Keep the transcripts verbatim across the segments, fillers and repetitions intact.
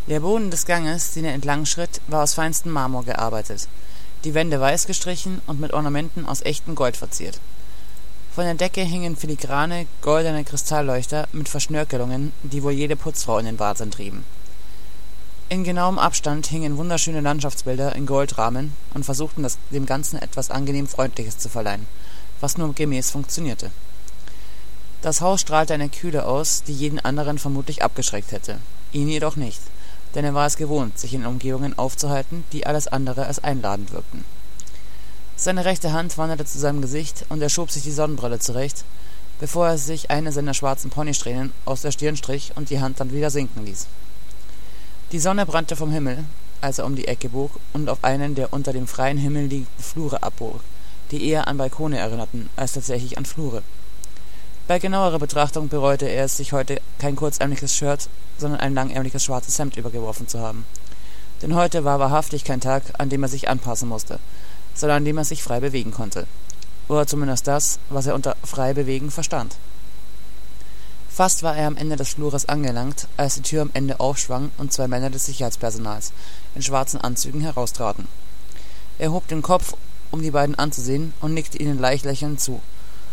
Der Boden des Ganges, den er entlang schritt, war aus feinstem Marmor gearbeitet, die Wände weiß gestrichen und mit Ornamenten aus echtem Gold verziert. Von der Decke hingen filigrane, goldene Kristallleuchter mit Verschnörkelungen, die wohl jede Putzfrau in den Wahnsinn trieben. In genauem Abstand hingen wunderschöne Landschaftsbilder in Goldrahmen und versuchten das, dem Ganzen etwas angenehm Freundliches zu verleihen, was nur gemäß funktionierte. Das Haus strahlte eine Kühle aus, die jeden anderen vermutlich abgeschreckt hätte, ihn jedoch nicht, denn er war es gewohnt, sich in Umgebungen aufzuhalten, die alles andere als einladend wirkten. Seine rechte Hand wanderte zu seinem Gesicht und er schob sich die Sonnenbrille zurecht, bevor er sich eine seiner schwarzen Ponysträhnen aus der Stirn strich und die Hand dann wieder sinken ließ. Die Sonne brannte vom Himmel, als er um die Ecke bog und auf einen der unter dem freien Himmel liegenden Flure abbog, die eher an Balkone erinnerten als tatsächlich an Flure. Bei genauerer Betrachtung bereute er es, sich heute kein kurzärmliches Shirt, sondern ein langärmliches schwarzes Hemd übergeworfen zu haben. Denn heute war wahrhaftig kein Tag, an dem er sich anpassen musste, sondern an dem er sich frei bewegen konnte. Oder zumindest das, was er unter frei bewegen verstand. Fast war er am Ende des Flures angelangt, als die Tür am Ende aufschwang und zwei Männer des Sicherheitspersonals in schwarzen Anzügen heraustraten. Er hob den Kopf, um die beiden anzusehen, und nickte ihnen leicht lächelnd zu,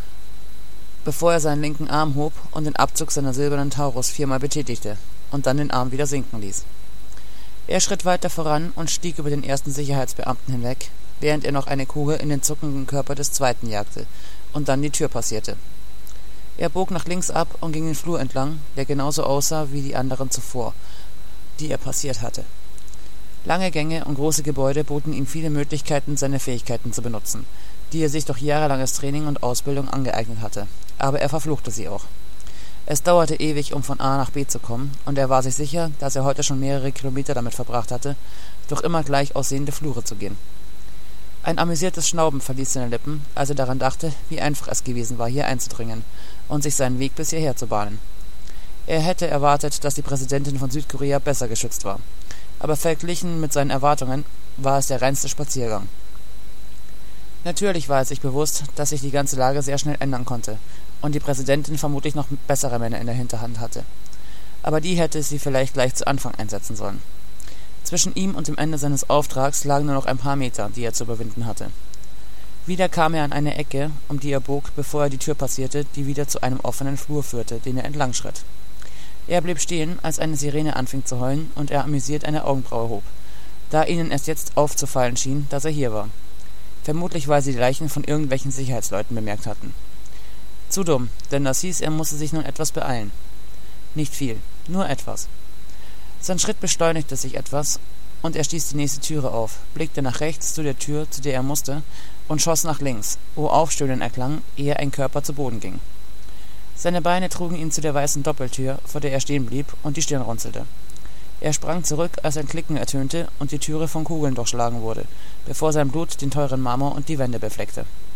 bevor er seinen linken Arm hob und den Abzug seiner silbernen Taurus viermal betätigte und dann den Arm wieder sinken ließ. Er schritt weiter voran und stieg über den ersten Sicherheitsbeamten hinweg, während er noch eine Kugel in den zuckenden Körper des zweiten jagte und dann die Tür passierte. Er bog nach links ab und ging den Flur entlang, der genauso aussah wie die anderen zuvor, die er passiert hatte. Lange Gänge und große Gebäude boten ihm viele Möglichkeiten, seine Fähigkeiten zu benutzen, die er sich durch jahrelanges Training und Ausbildung angeeignet hatte, aber er verfluchte sie auch. Es dauerte ewig, um von A nach B zu kommen, und er war sich sicher, dass er heute schon mehrere Kilometer damit verbracht hatte, durch immer gleich aussehende Flure zu gehen. Ein amüsiertes Schnauben verließ seine Lippen, als er daran dachte, wie einfach es gewesen war, hier einzudringen und sich seinen Weg bis hierher zu bahnen. Er hätte erwartet, dass die Präsidentin von Südkorea besser geschützt war, aber verglichen mit seinen Erwartungen war es der reinste Spaziergang. Natürlich war er sich bewusst, dass sich die ganze Lage sehr schnell ändern konnte und die Präsidentin vermutlich noch bessere Männer in der Hinterhand hatte. Aber die hätte sie vielleicht gleich zu Anfang einsetzen sollen. Zwischen ihm und dem Ende seines Auftrags lagen nur noch ein paar Meter, die er zu überwinden hatte. Wieder kam er an eine Ecke, um die er bog, bevor er die Tür passierte, die wieder zu einem offenen Flur führte, den er entlang schritt. Er blieb stehen, als eine Sirene anfing zu heulen und er amüsiert eine Augenbraue hob, da ihnen erst jetzt aufzufallen schien, dass er hier war. Vermutlich, weil sie die Leichen von irgendwelchen Sicherheitsleuten bemerkt hatten. Zu dumm, denn das hieß, er musste sich nun etwas beeilen. Nicht viel, nur etwas. Sein Schritt beschleunigte sich etwas, und er stieß die nächste Türe auf, blickte nach rechts zu der Tür, zu der er musste, und schoss nach links, wo Aufstöhnen erklang, ehe ein Körper zu Boden ging. Seine Beine trugen ihn zu der weißen Doppeltür, vor der er stehen blieb, und die Stirn runzelte. Er sprang zurück, als ein Klicken ertönte und die Türe von Kugeln durchschlagen wurde, bevor sein Blut den teuren Marmor und die Wände befleckte.